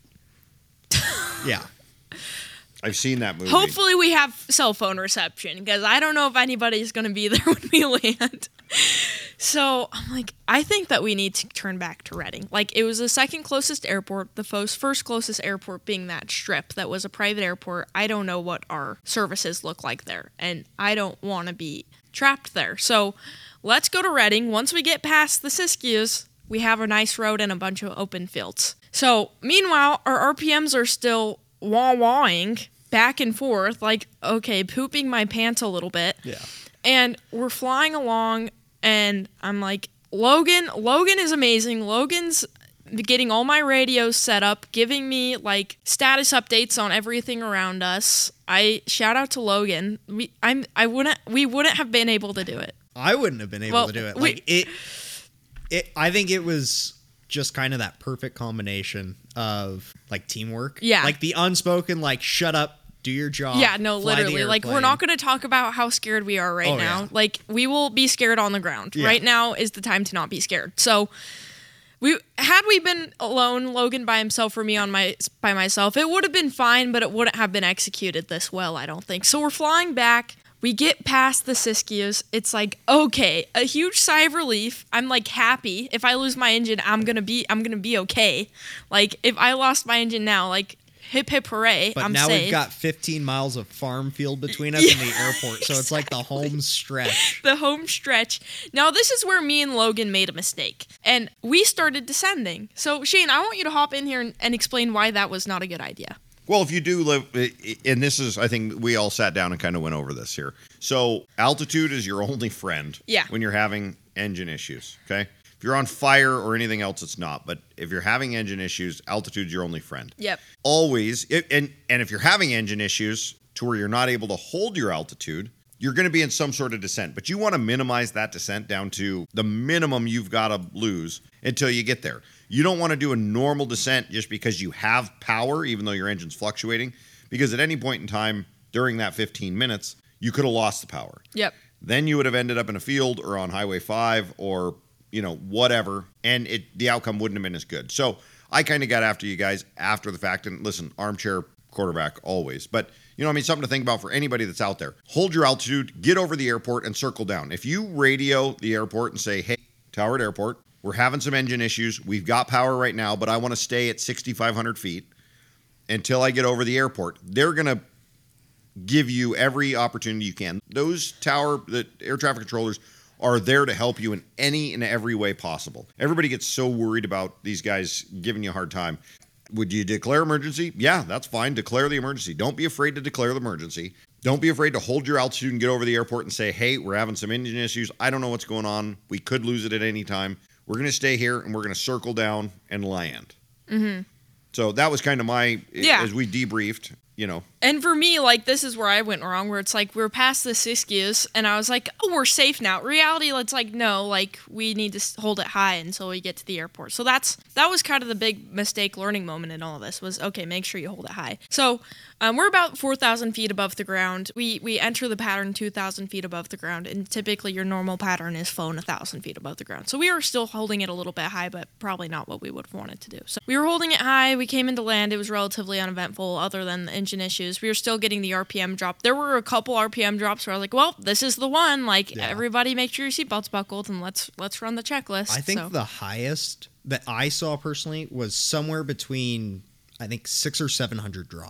Yeah. I've seen that movie. Hopefully we have cell phone reception, because I don't know if anybody's going to be there when we land. So I'm like, I think that we need to turn back to Redding. Like, it was the second closest airport, the first closest airport being that strip that was a private airport. I don't know what our services look like there, and I don't want to be trapped there. So let's go to Redding. Once we get past the Siskiyous, we have a nice road and a bunch of open fields. So meanwhile, our RPMs are still wah-wahing back and forth, like, okay, pooping my pants a little bit. Yeah. And we're flying along, and I'm like, Logan is amazing. Logan's getting all my radios set up, giving me, like, status updates on everything around us. I shout out to Logan. We wouldn't have been able to do it. I wouldn't have been able to do it. Like, I think it was just kind of that perfect combination of, like, teamwork. Yeah. Like, the unspoken, like, shut up, do your job. Yeah, no, literally. Like, we're not going to talk about how scared we are right now. Yeah. Like, we will be scared on the ground. Yeah. Right now is the time to not be scared. So, had we been alone, Logan by himself or me by myself, it would have been fine, but it wouldn't have been executed this well, I don't think. So we're flying back. We get past the Siskiyous. It's like, okay, a huge sigh of relief. I'm like happy. If I lose my engine, I'm gonna be okay. Like, if I lost my engine now, like, hip hip hooray, But I'm now safe. we've got 15 miles of farm field between us and the airport, so it's like the home stretch. The home stretch. Now, this is where me and Logan made a mistake, and we started descending. So, Shane, I want you to hop in here and explain why that was not a good idea. Well, if you do live, and this is, I think we all sat down and kind of went over this here. So altitude is your only friend when you're having engine issues, okay? If you're on fire or anything else, it's not. But if you're having engine issues, altitude's your only friend. Yep. Always, and if you're having engine issues to where you're not able to hold your altitude, you're going to be in some sort of descent. But you want to minimize that descent down to the minimum you've got to lose until you get there. You don't want to do a normal descent just because you have power, even though your engine's fluctuating, because at any point in time during that 15 minutes, you could have lost the power. Yep. Then you would have ended up in a field or on Highway 5 or, whatever, and the outcome wouldn't have been as good. So I kind of got after you guys after the fact, and listen, armchair quarterback always. But, something to think about for anybody that's out there. Hold your altitude, get over the airport, and circle down. If you radio the airport and say, hey, Tower Airport, we're having some engine issues. We've got power right now, but I want to stay at 6,500 feet until I get over the airport. They're going to give you every opportunity you can. The air traffic controllers are there to help you in any and every way possible. Everybody gets so worried about these guys giving you a hard time. Would you declare emergency? Yeah, that's fine. Declare the emergency. Don't be afraid to declare the emergency. Don't be afraid to hold your altitude and get over the airport and say, hey, we're having some engine issues. I don't know what's going on. We could lose it at any time. We're going to stay here, and we're going to circle down and land. Mm-hmm. So that was kind of as we debriefed, And for me, like, this is where I went wrong, where it's like, we're past the Siskiyous, and I was like, oh, we're safe now. Reality, it's like, no, like, we need to hold it high until we get to the airport. So that was kind of the big mistake learning moment in all of this, was, okay, make sure you hold it high. So we're about 4,000 feet above the ground. We enter the pattern 2,000 feet above the ground, and typically your normal pattern is flown 1,000 feet above the ground. So we were still holding it a little bit high, but probably not what we would have wanted to do. So we were holding it high. We came into land. It was relatively uneventful other than the engine issues. We were still getting the RPM drop. There were a couple RPM drops where I was like, well, this is the one. Like, everybody make sure your seatbelt's buckled, and let's run the checklist. I think the highest that I saw personally was somewhere between, I think, 600 or 700 drop.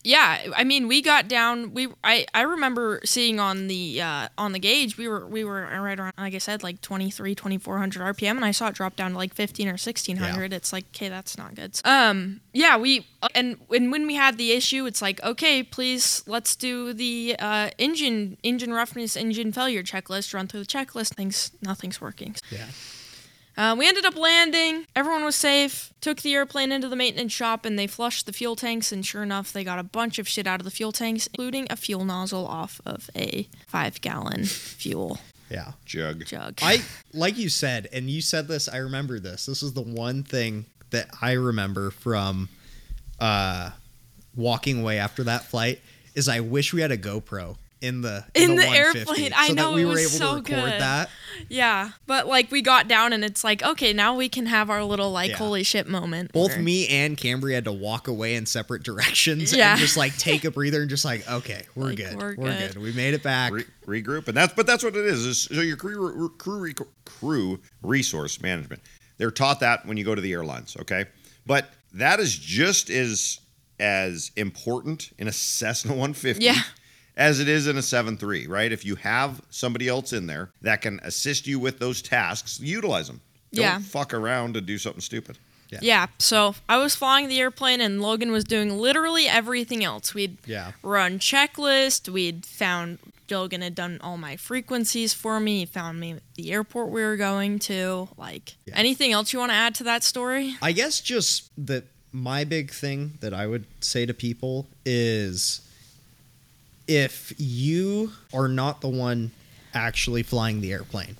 Yeah, I mean, we got down. I remember seeing on the gauge, we were right around, like I said, like 2,400 RPM, and I saw it drop down to like 15 or 1,600. It's like, okay, that's not good. Yeah, and when we had the issue, it's like, okay, please, let's do the engine roughness, engine failure checklist. Run through the checklist. Nothing's working. Yeah. We ended up landing. Everyone was safe. Took the airplane into the maintenance shop, and they flushed the fuel tanks. And sure enough, they got a bunch of shit out of the fuel tanks, including a fuel nozzle off of a 5-gallon fuel jug. I like you said, and you said this. I remember this. This is the one thing that I remember from walking away after that flight. Is I wish we had a GoPro in the airplane. I know, that we it were was able so to record good. that. Yeah, but like we got down and it's like, okay, now we can have our little like holy shit moment. Both me and Cambry had to walk away in separate directions and just like take a breather and just like, okay, we're good. We're good. We made it back. Regroup, and that's what it is. So your crew resource management. They're taught that when you go to the airlines, okay? But that is just as important in a Cessna 150 as it is in a 7.3, right? If you have somebody else in there that can assist you with those tasks, utilize them. Don't fuck around and do something stupid. Yeah, so I was flying the airplane and Logan was doing literally everything else. We'd run checklist. Logan had done all my frequencies for me. He found me at the airport we were going to. Anything else you want to add to that story? I guess just that my big thing that I would say to people is if you are not the one actually flying the airplane,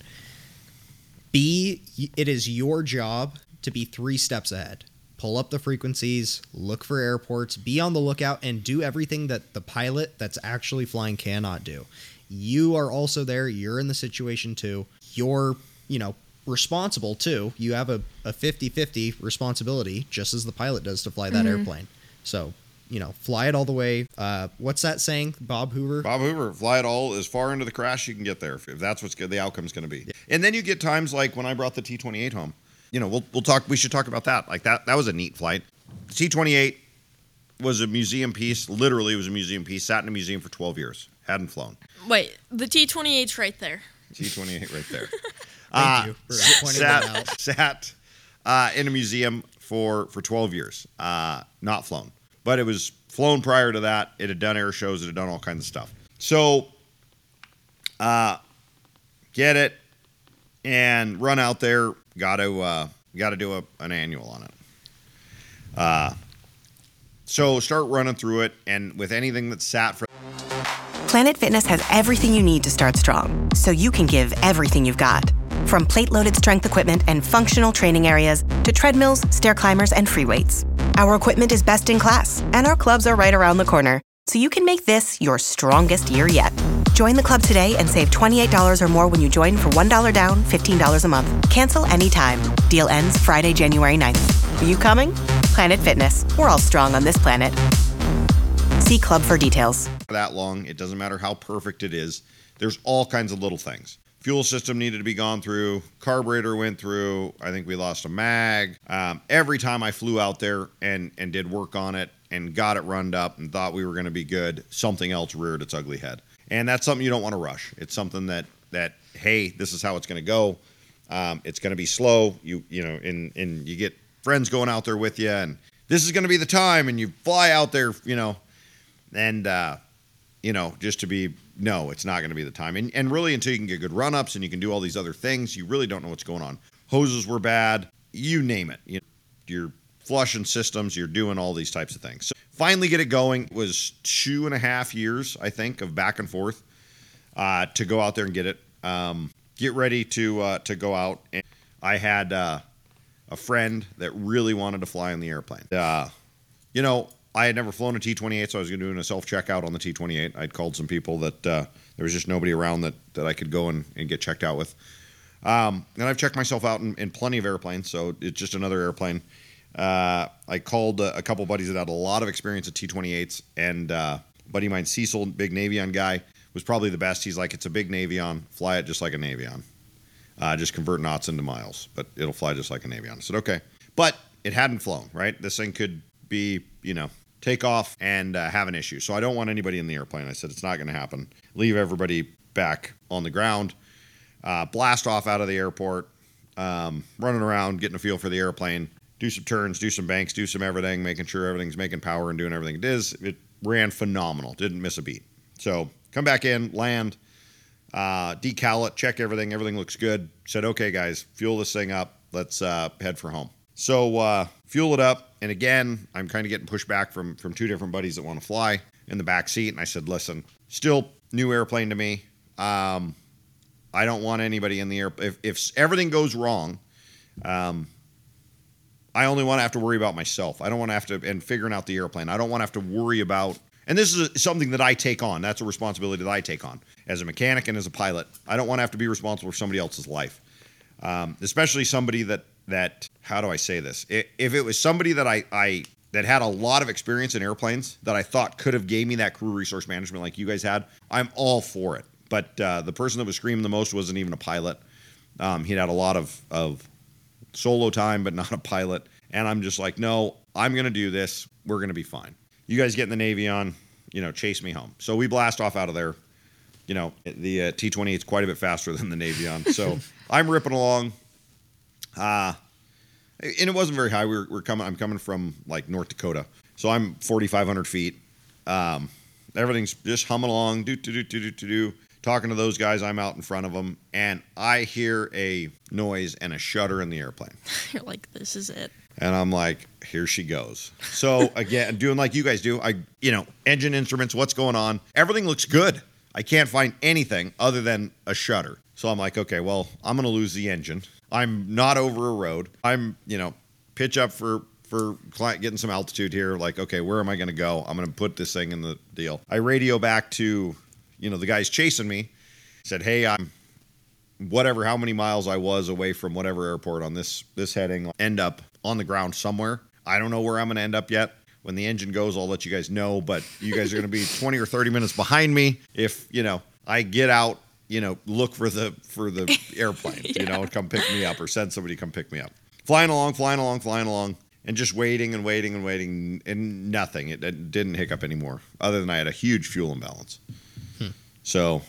it is your job to be 3 steps ahead. Pull up the frequencies, look for airports, be on the lookout, and do everything that the pilot that's actually flying cannot do. You are also there. You're in the situation too. You're, responsible too. You have a 50-50 responsibility, just as the pilot does, to fly that airplane. So, fly it all the way. What's that saying? Bob Hoover? Bob Hoover, fly it all as far into the crash you can get there, if that's what's good, the outcome's going to be. Yeah. And then you get times like when I brought the T-28 home. We'll talk. We should talk about that. Like that was a neat flight. The T-28 was a museum piece. Literally, it was a museum piece. Sat in a museum for 12 years. Hadn't flown. Wait, the T-28's right there. T-28 right there. Thank you for pointing that out. Sat in a museum for 12 years. Not flown, but it was flown prior to that. It had done air shows. It had done all kinds of stuff. So, get it and run out there. Got to do an annual on it. So start running through it, and with anything that's sat for. Planet Fitness has everything you need to start strong, so you can give everything you've got. From plate-loaded strength equipment and functional training areas to treadmills, stair climbers, and free weights. Our equipment is best in class, and our clubs are right around the corner, so you can make this your strongest year yet. Join the club today and save $28 or more when you join for $1 down, $15 a month. Cancel anytime. Deal ends Friday, January 9th. Are you coming? Planet Fitness. We're all strong on this planet. See club for details. That long, it doesn't matter how perfect it is. There's all kinds of little things. Fuel system needed to be gone through. Carburetor went through. I think we lost a mag. Every time I flew out there and did work on it and got it runned up and thought we were going to be good, something else reared its ugly head. And that's something you don't want to rush. It's something that hey, this is how it's going to go. It's going to be slow. You get friends going out there with you, and this is going to be the time, and you fly out there, and just to be, no, it's not going to be the time. And really, until you can get good run-ups and you can do all these other things, you really don't know what's going on. Hoses were bad. You name it. You're flushing systems. You're doing all these types of things. So finally get it going. It was 2.5 years, I think, of back and forth to go out there and get it. Get ready to go out. And I had a friend that really wanted to fly on the airplane. I had never flown a T-28, so I was doing a self-checkout on the T-28. I'd called some people that there was just nobody around that I could go and get checked out with. And I've checked myself out in plenty of airplanes, so it's just another airplane. I called a couple buddies that had a lot of experience at T-28s, and buddy of mine, Cecil, big Navion guy, was probably the best. He's like, it's a big Navion, fly it just like a Navion. Just convert knots into miles, but it'll fly just like a Navion. I said, okay. But it hadn't flown, right? This thing could be, take off and have an issue. So I don't want anybody in the airplane. I said, it's not going to happen. Leave everybody back on the ground. Blast off out of the airport, running around, getting a feel for the airplane, do some turns, do some banks, do some everything, making sure everything's making power and doing everything it is. It ran phenomenal. Didn't miss a beat. So come back in, land, decal it, check everything. Everything looks good. Said, okay, guys, fuel this thing up. Let's head for home. So fuel it up. And again, I'm kind of getting pushed back from two different buddies that want to fly in the back seat. And I said, listen, still new airplane to me. I don't want anybody in the air. If everything goes wrong, I only want to have to worry about myself. I don't want to have to, and figuring out the airplane. I don't want to have to worry about, and this is something that I take on. That's a responsibility that I take on as a mechanic and as a pilot. I don't want to have to be responsible for somebody else's life, especially somebody that, how do I say this? If it was somebody that that had a lot of experience in airplanes that I thought could have gave me that crew resource management like you guys had, I'm all for it. But the person that was screaming the most wasn't even a pilot. He'd had a lot of solo time, but not a pilot. And I'm just like, no, I'm going to do this. We're going to be fine. You guys get in the Navy on, chase me home. So we blast off out of there. The T-28 is quite a bit faster than the Navion. So I'm ripping along. And it wasn't very high. I'm coming from like North Dakota. So I'm 4,500 feet. Everything's just humming along, talking to those guys. I'm out in front of them, and I hear a noise and a shudder in the airplane. You're like, this is it. And I'm like, here she goes. So again, doing like you guys do, engine instruments, what's going on? Everything looks good. I can't find anything other than a shudder. So I'm like, okay, well, I'm going to lose the engine. I'm not over a road. I'm, pitch up for getting some altitude here. Like, okay, where am I going to go? I'm going to put this thing in the deal. I radio back to, the guys chasing me. Said, hey, I'm whatever, how many miles I was away from whatever airport on this heading. End up on the ground somewhere. I don't know where I'm going to end up yet. When the engine goes, I'll let you guys know. But you guys are going to be 20 or 30 minutes behind me if, I get out, look for the airplane, and come pick me up or send somebody to come pick me up. Flying along. And just waiting, and nothing. It didn't hiccup anymore, other than I had a huge fuel imbalance. So,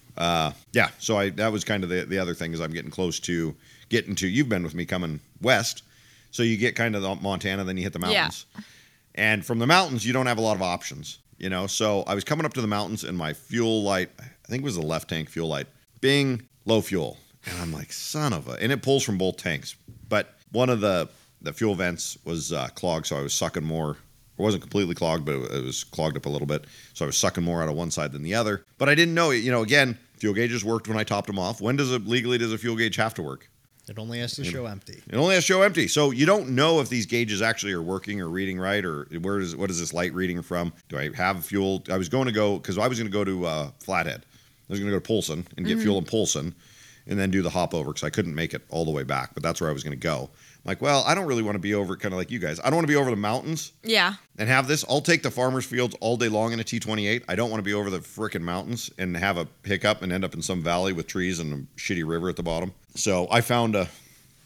So that was kind of the other thing is I'm getting close to you've been with me coming west, so you get kind of the Montana, then you hit the mountains. Yeah. And from the mountains, you don't have a lot of options, So I was coming up to the mountains, and my fuel light, I think it was the left tank fuel light, bing, low fuel. And I'm like, son of a, and it pulls from both tanks. But one of the fuel vents was clogged, so I was sucking more. It wasn't completely clogged, but it was clogged up a little bit. So I was sucking more out of one side than the other. But I didn't know, again, fuel gauges worked when I topped them off. When legally does a fuel gauge have to work? It only has to show empty. It only has to show empty. So you don't know if these gauges actually are working or reading right, or what is this light reading from? Do I have fuel? I was going to go to Flathead. I was going to go to Polson and get fuel in Polson and then do the hop over because I couldn't make it all the way back, but that's where I was going to go. I'm like, well, I don't really want to be over, kind of like you guys. I don't want to be over the mountains. Yeah. And have this. I'll take the farmer's fields all day long in a T-28. I don't want to be over the frickin' mountains and have a hiccup and end up in some valley with trees and a shitty river at the bottom. So I found a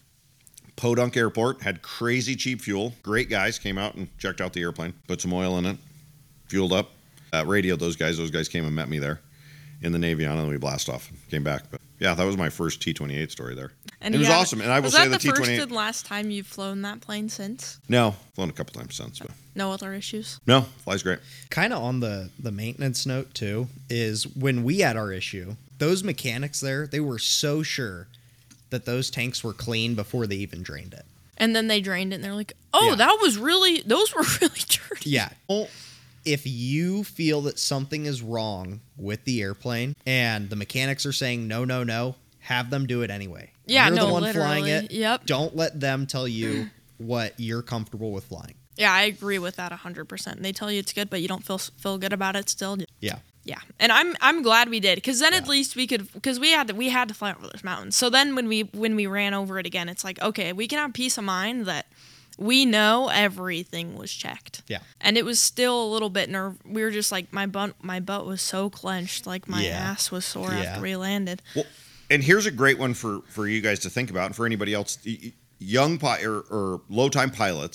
Podunk Airport, had crazy cheap fuel. Great guys came out and checked out the airplane, put some oil in it, fueled up, radioed those guys. Those guys came and met me there in the Navion, and then we blast off and came back. But yeah, that was my first T-28 story there. And it was awesome. And I will say the T-28. Was that the first and last time you've flown that plane since? No, flown a couple times since. But no other issues? No, flies great. Kind of on the maintenance note too, is when we had our issue, those mechanics there, they were so sure that those tanks were clean before they even drained it. And then they drained it and they're like, oh, yeah. Those were really dirty. Yeah. Well, if you feel that something is wrong with the airplane and the mechanics are saying no, have them do it anyway. Yeah, you're no, the one literally. Flying it. Yep. Don't let them tell you what you're comfortable with flying. Yeah, I agree with that 100%. They tell you it's good, but you don't feel good about it still. Yeah. Yeah, and I'm glad we did, because then at least we could, because we had to fly over those mountains. So then when we ran over it again, it's like, okay, we can have peace of mind that we know everything was checked. Yeah. And it was still a little bit we were just like, my butt was so clenched, like my ass was sore after we landed. Well, and here's a great one for you guys to think about, and for anybody else, young or low time pilots.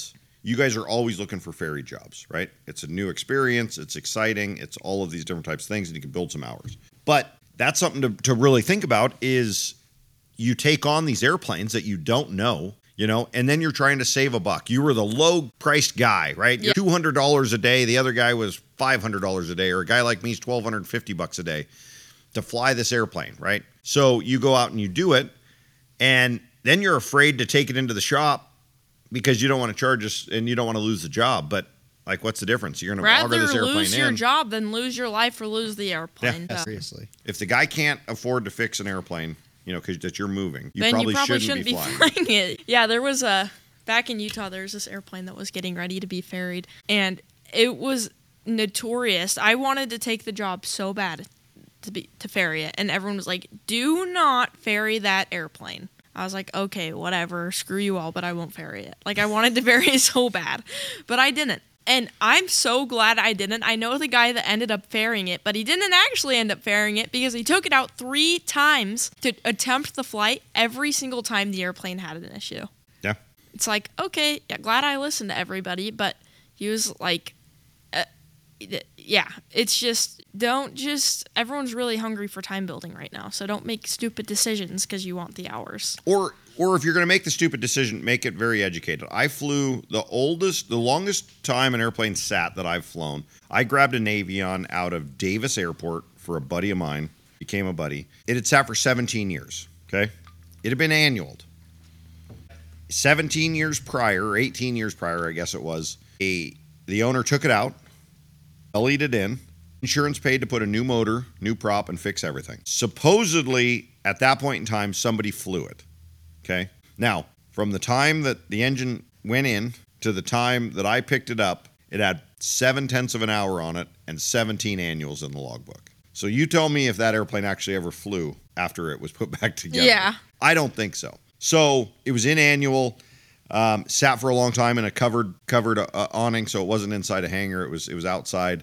you guys are always looking for ferry jobs, right? It's a new experience. It's exciting. It's all of these different types of things, and you can build some hours. But that's something to really think about is you take on these airplanes that you don't know, and then you're trying to save a buck. You were the low-priced guy, right? You're $200 a day. The other guy was $500 a day, or a guy like me is $1,250 a day to fly this airplane, right? So you go out and you do it, and then you're afraid to take it into the shop because you don't want to charge us and you don't want to lose the job. But like, what's the difference? You're going to auger this airplane in. Rather lose your job than lose your life or lose the airplane. Yeah, seriously. If the guy can't afford to fix an airplane, because that you're moving, then you probably shouldn't be flying it. Yeah, there was back in Utah, there was this airplane that was getting ready to be ferried, and it was notorious. I wanted to take the job so bad to ferry it, and everyone was like, "Do not ferry that airplane." I was like, "Okay, whatever, screw you all, but I won't ferry it." Like, I wanted to ferry it so bad, but I didn't. And I'm so glad I didn't. I know the guy that ended up ferrying it, but he didn't actually end up ferrying it because he took it out 3 times to attempt the flight every single time the airplane had an issue. Yeah. It's like, okay, yeah, glad I listened to everybody, but he was like, yeah, it's just, everyone's really hungry for time building right now, so don't make stupid decisions because you want the hours. Or if you're going to make the stupid decision, make it very educated. I flew the longest time an airplane sat that I've flown. I grabbed a Navion out of Davis Airport for a buddy of mine, became a buddy. It had sat for 17 years, okay? It had been annualed. 17 years prior, or 18 years prior, I guess it was, the owner took it out, bellied it in, insurance paid to put a new motor, new prop, and fix everything. Supposedly, at that point in time, somebody flew it. Okay. Now, from the time that the engine went in to the time that I picked it up, it had 0.7 of an hour on it and 17 annuals in the logbook. So you tell me if that airplane actually ever flew after it was put back together. Yeah. I don't think so. So it was in annual, sat for a long time in a covered awning, so it wasn't inside a hangar. It was outside.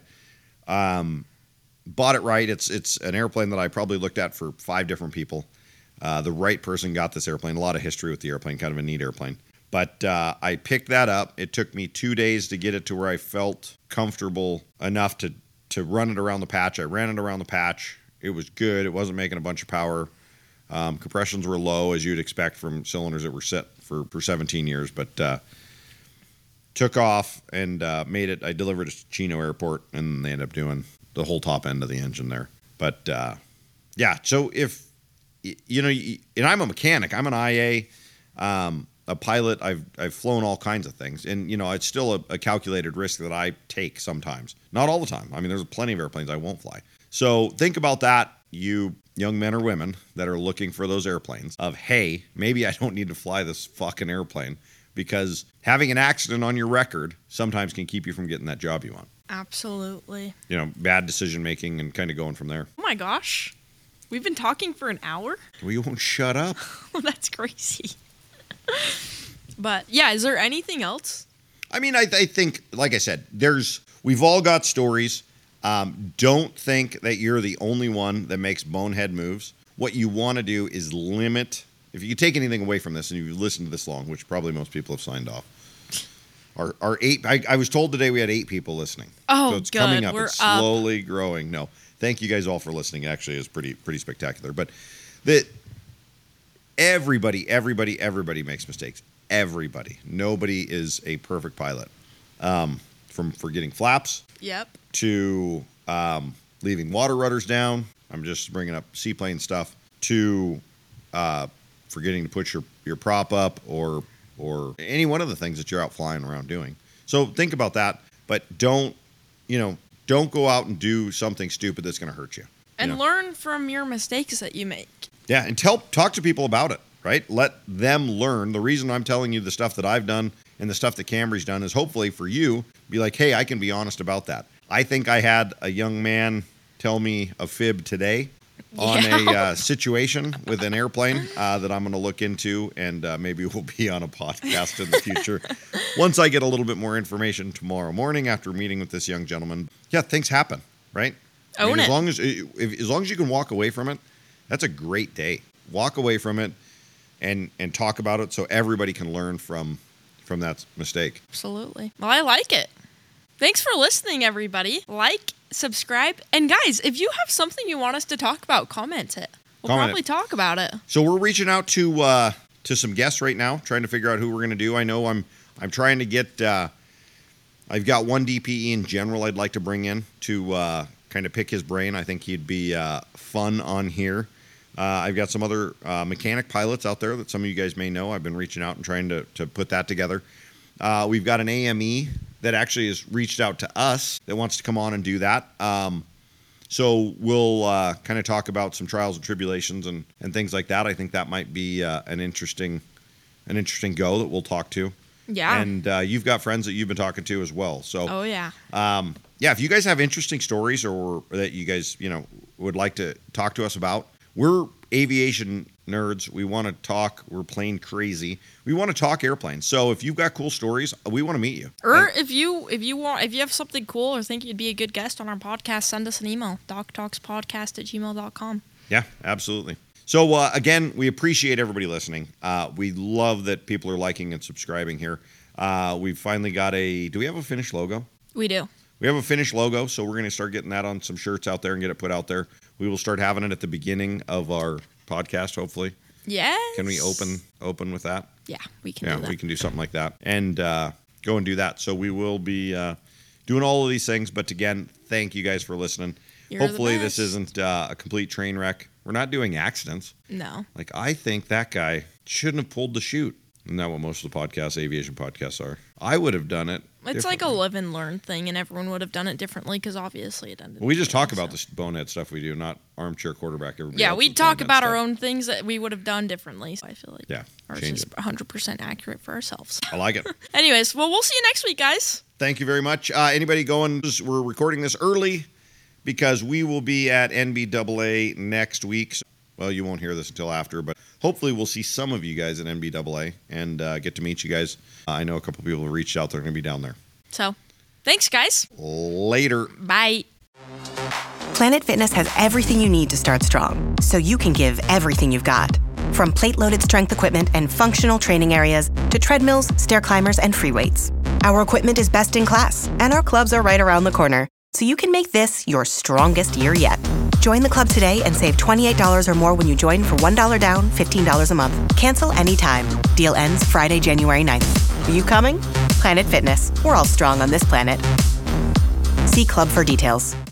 Bought it right. It's an airplane that I probably looked at for 5 different people. The right person got this airplane. A lot of history with the airplane, kind of a neat airplane. But I picked that up. It took me 2 days to get it to where I felt comfortable enough to run it around the patch. I ran it around the patch. It was good. It wasn't making a bunch of power. Compressions were low, as you'd expect from cylinders that were set for 17 years. But took off and made it. I delivered it to Chino Airport, and they ended up doing the whole top end of the engine there. But, yeah, so if... and I'm a mechanic. I'm an IA, a pilot. I've flown all kinds of things, and it's still a calculated risk that I take sometimes. Not all the time. I mean, there's plenty of airplanes I won't fly. So think about that, you young men or women that are looking for those airplanes. Of hey, maybe I don't need to fly this fucking airplane because having an accident on your record sometimes can keep you from getting that job you want. Absolutely. Bad decision making and kind of going from there. Oh my gosh. We've been talking for an hour? We won't shut up. That's crazy. But, yeah, is there anything else? I mean, I think, like I said, we've all got stories. Don't think that you're the only one that makes bonehead moves. What you want to do is limit, if you can take anything away from this and you've listened to this long, which probably most people have signed off. Our 8, I was told today we had 8 people listening. Oh, so it's good. coming up. We're It's slowly growing. No. Thank you guys all for listening. Actually, it was pretty spectacular. But everybody makes mistakes. Everybody. Nobody is a perfect pilot. From forgetting flaps. Yep. To leaving water rudders down. I'm just bringing up seaplane stuff. To forgetting to put your prop up or any one of the things that you're out flying around doing. So think about that. But don't go out and do something stupid that's going to hurt you. And learn from your mistakes that you make. Yeah, and talk to people about it, right? Let them learn. The reason I'm telling you the stuff that I've done and the stuff that Camry's done is hopefully for you, be like, hey, I can be honest about that. I think I had a young man tell me a fib today on a situation with an airplane that I'm going to look into, and maybe we'll be on a podcast in the future. Once I get a little bit more information tomorrow morning after meeting with this young gentleman. Yeah, things happen, right? Own it. As long as you can walk away from it, that's a great day. Walk away from it and talk about it so everybody can learn from from that mistake. Absolutely. Well, I like it. Thanks for listening, everybody. Like, subscribe, and guys, if you have something you want us to talk about, comment it. We'll probably talk about it. So we're reaching out to some guests right now, trying to figure out who we're going to do. I know I'm trying to get. I've got one DPE in general I'd like to bring in to kind of pick his brain. I think he'd be fun on here. I've got some other mechanic pilots out there that some of you guys may know. I've been reaching out and trying to put that together. We've got an AME that actually has reached out to us that wants to come on and do that. So we'll kind of talk about some trials and tribulations and things like that. I think that might be an interesting go that we'll talk to. Yeah. And you've got friends that you've been talking to as well. So oh yeah. If you guys have interesting stories or that you guys, would like to talk to us about, we're aviation nerds. We want to talk. We're plane crazy. We want to talk airplanes. So if you've got cool stories, we want to meet you. Or if you have something cool or think you'd be a good guest on our podcast, send us an email, doctalkspodcast@gmail.com. Yeah, absolutely. So again, we appreciate everybody listening. We love that people are liking and subscribing here. We've finally got do we have a finished logo? We do. We have a finished logo, so we're going to start getting that on some shirts out there and get it put out there. We will start having it at the beginning of our podcast, hopefully. Yes. Can we open with that? Yeah, we can do that. We can do something like that and go and do that. So we will be doing all of these things. But again, thank you guys for listening. Hopefully this isn't a complete train wreck. We're not doing accidents. No. Like, I think that guy shouldn't have pulled the chute. Isn't that what most of the aviation podcasts are? I would have done it. It's like a live and learn thing, and everyone would have done it differently because obviously it ended. We just talk about the bonehead stuff we do, not armchair quarterback. Yeah, we talk about our own things that we would have done differently. So I feel like ours is 100% accurate for ourselves. I like it. Anyways, well, we'll see you next week, guys. Thank you very much. Anybody going? We're recording this early because we will be at NBAA next week. Well, you won't hear this until after, but hopefully we'll see some of you guys at NBAA and get to meet you guys. I know a couple people have reached out. They're going to be down there. So, thanks, guys. Later. Bye. Planet Fitness has everything you need to start strong, so you can give everything you've got. From plate-loaded strength equipment and functional training areas to treadmills, stair climbers, and free weights. Our equipment is best in class, and our clubs are right around the corner, so you can make this your strongest year yet. Join the club today and save $28 or more when you join for $1 down, $15 a month. Cancel anytime. Deal ends Friday, January 9th. Are you coming? Planet Fitness. We're all strong on this planet. See club for details.